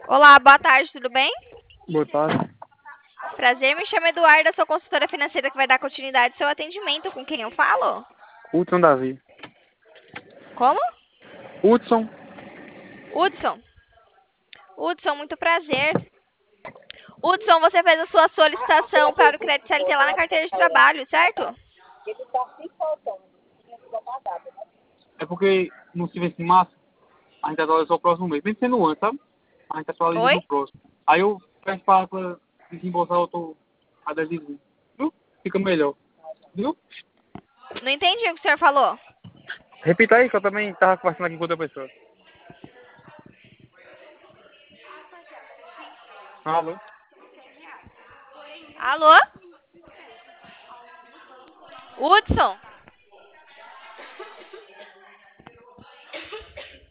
Olá, boa tarde, tudo bem? Boa tarde. Prazer, me chamo Eduarda, sou consultora financeira que vai dar continuidade ao seu atendimento. Com quem eu falo? Hudson Davi. Como? Hudson, Hudson. Hudson, muito prazer. Hudson, você fez a sua solicitação para o crédito CLT lá na carteira de trabalho, certo? é porque no serviço de massa, a gente atualiza só o próximo mês. Mesmo sendo antes, sabe? A gente atualiza Oi? no próximo. Aí eu peço para desembolsar outro adesivo. Viu? Fica melhor. Viu? Não entendi o que o senhor falou. Repita aí que eu também estava conversando aqui com outra pessoa. Alô? Alô? Hudson?